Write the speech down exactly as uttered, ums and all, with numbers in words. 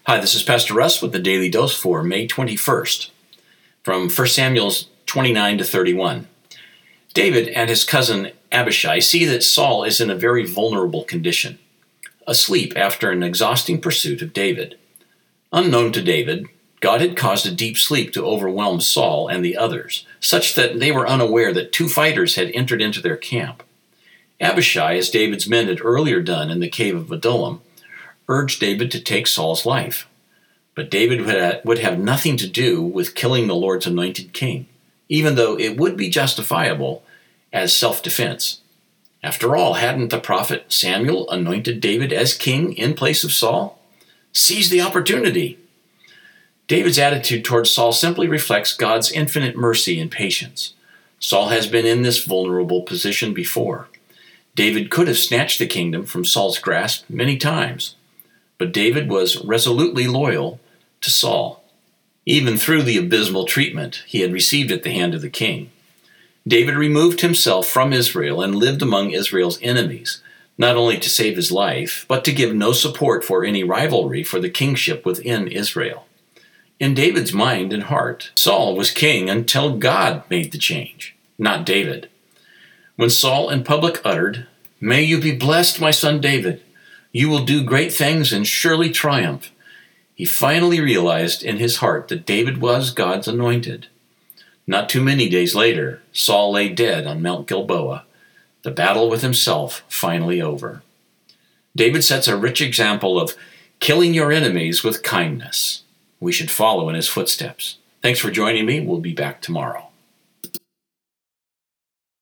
Hi, this is Pastor Russ with the Daily Dose for May twenty-first, from First Samuel twenty-nine to thirty-one. David and his cousin Abishai see that Saul is in a very vulnerable condition, asleep after an exhausting pursuit of David. Unknown to David, God had caused a deep sleep to overwhelm Saul and the others, such that they were unaware that two fighters had entered into their camp. Abishai, as David's men had earlier done in the cave of Adullam, urged David to take Saul's life. But David would have nothing to do with killing the Lord's anointed king, even though it would be justifiable as self-defense. After all, hadn't the prophet Samuel anointed David as king in place of Saul? Seize the opportunity. David's attitude towards Saul simply reflects God's infinite mercy and patience. Saul has been in this vulnerable position before. David could have snatched the kingdom from Saul's grasp many times, but David was resolutely loyal to Saul, even through the abysmal treatment he had received at the hand of the king. David removed himself from Israel and lived among Israel's enemies, not only to save his life, but to give no support for any rivalry for the kingship within Israel. In David's mind and heart, Saul was king until God made the change, not David. When Saul in public uttered, "May you be blessed, my son David. You will do great things and surely triumph," he finally realized in his heart that David was God's anointed. Not too many days later, Saul lay dead on Mount Gilboa, the battle with himself finally over. David sets a rich example of killing your enemies with kindness. We should follow in his footsteps. Thanks for joining me. We'll be back tomorrow.